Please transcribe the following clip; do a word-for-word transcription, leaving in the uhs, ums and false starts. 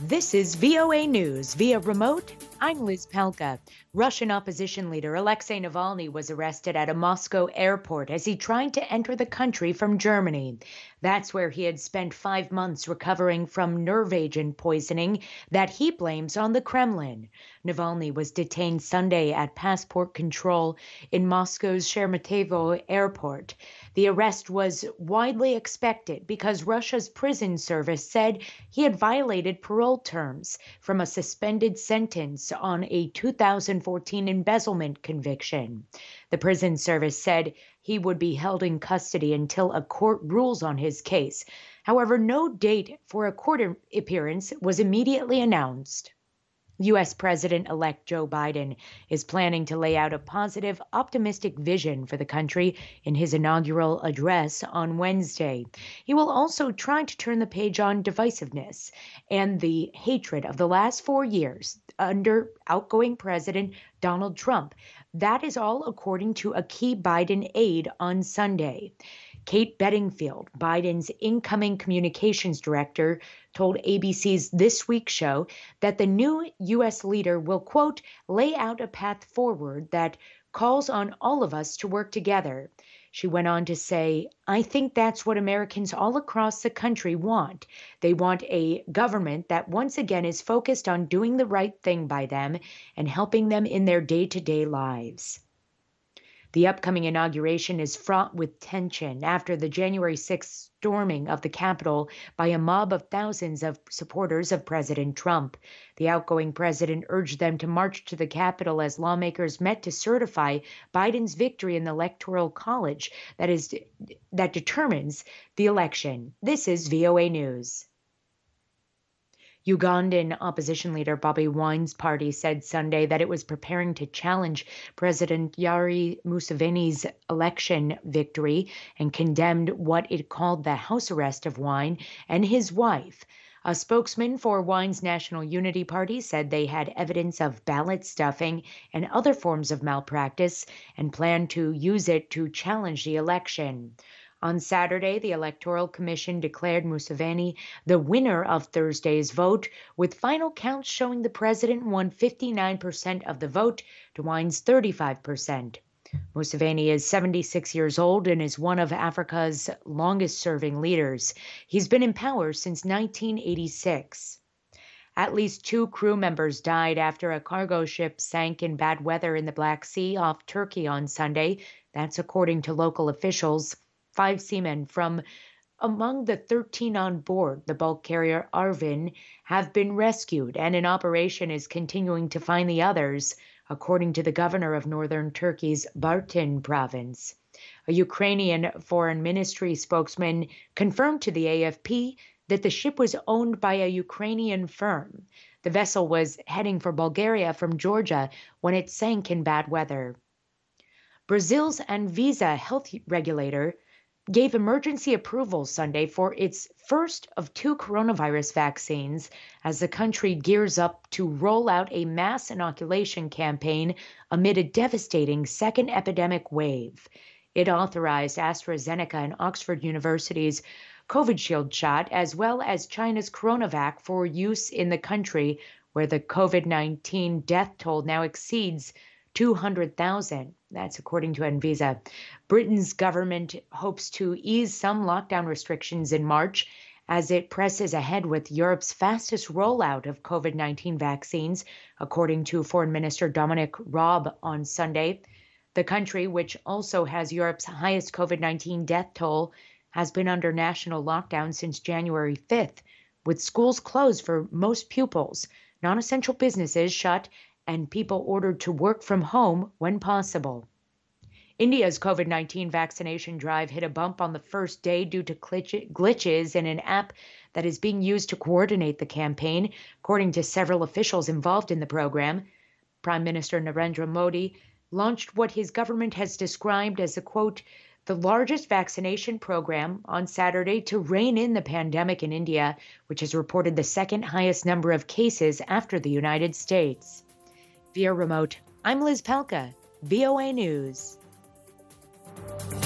This is V O A News via remote. I'm Liz Palka. Russian opposition leader Alexei Navalny was arrested at a Moscow airport as he tried to enter the country from Germany. That's where he had spent five months recovering from nerve agent poisoning that he blames on the Kremlin. Navalny was detained Sunday at passport control in Moscow's Sheremetyevo airport. The arrest was widely expected because Russia's prison service said he had violated parole terms from a suspended sentence on a two thousand fourteen embezzlement conviction. The prison service said he would be held in custody until a court rules on his case. However, no date for a court appearance was immediately announced. U S President-elect Joe Biden is planning to lay out a positive, optimistic vision for the country in his inaugural address on Wednesday. He will also try to turn the page on divisiveness and the hatred of the last four years under outgoing President Donald Trump. That is all according to a key Biden aide on Sunday. Kate Bedingfield, Biden's incoming communications director, told A B C's This Week show that the new U S leader will, quote, lay out a path forward that calls on all of us to work together. She went on to say, I think that's what Americans all across the country want. They want a government that once again is focused on doing the right thing by them and helping them in their day-to-day lives. The upcoming inauguration is fraught with tension after the January sixth storming of the Capitol by a mob of thousands of supporters of President Trump. The outgoing president urged them to march to the Capitol as lawmakers met to certify Biden's victory in the Electoral College that is that determines the election. This is V O A News. Ugandan opposition leader Bobi Wine's party said Sunday that it was preparing to challenge President Yoweri Museveni's election victory and condemned what it called the house arrest of Wine and his wife. A spokesman for Wine's National Unity Party said they had evidence of ballot stuffing and other forms of malpractice and planned to use it to challenge the election. On Saturday, the Electoral Commission declared Museveni the winner of Thursday's vote, with final counts showing the president won fifty-nine percent of the vote to Wine's thirty-five percent. Museveni is seventy-six years old and is one of Africa's longest-serving leaders. He's been in power since nineteen eighty-six. At least two crew members died after a cargo ship sank in bad weather in the Black Sea off Turkey on Sunday. That's according to local officials. Five seamen from among the thirteen on board the bulk carrier Arvin have been rescued, and an operation is continuing to find the others, according to the governor of northern Turkey's Bartın province. A Ukrainian foreign ministry spokesman confirmed to the A F P that the ship was owned by a Ukrainian firm. The vessel was heading for Bulgaria from Georgia when it sank in bad weather. Brazil's Anvisa health regulator gave emergency approval Sunday for its first of two coronavirus vaccines as the country gears up to roll out a mass inoculation campaign amid a devastating second epidemic wave. It authorized AstraZeneca and Oxford University's Covishield shot, as well as China's CoronaVac for use in the country, where the COVID nineteen death toll now exceeds two hundred thousand. That's according to Anvisa. Britain's government hopes to ease some lockdown restrictions in March as it presses ahead with Europe's fastest rollout of COVID nineteen vaccines, according to Foreign Minister Dominic Raab on Sunday. The country, which also has Europe's highest COVID nineteen death toll, has been under national lockdown since January fifth, with schools closed for most pupils, non-essential businesses shut, and people ordered to work from home when possible. India's COVID nineteen vaccination drive hit a bump on the first day due to glitches in an app that is being used to coordinate the campaign, according to several officials involved in the program. Prime Minister Narendra Modi launched what his government has described as a, quote, the largest vaccination program on Saturday to rein in the pandemic in India, which has reported the second highest number of cases after the United States. Via remote, I'm Liz Palka, V O A News.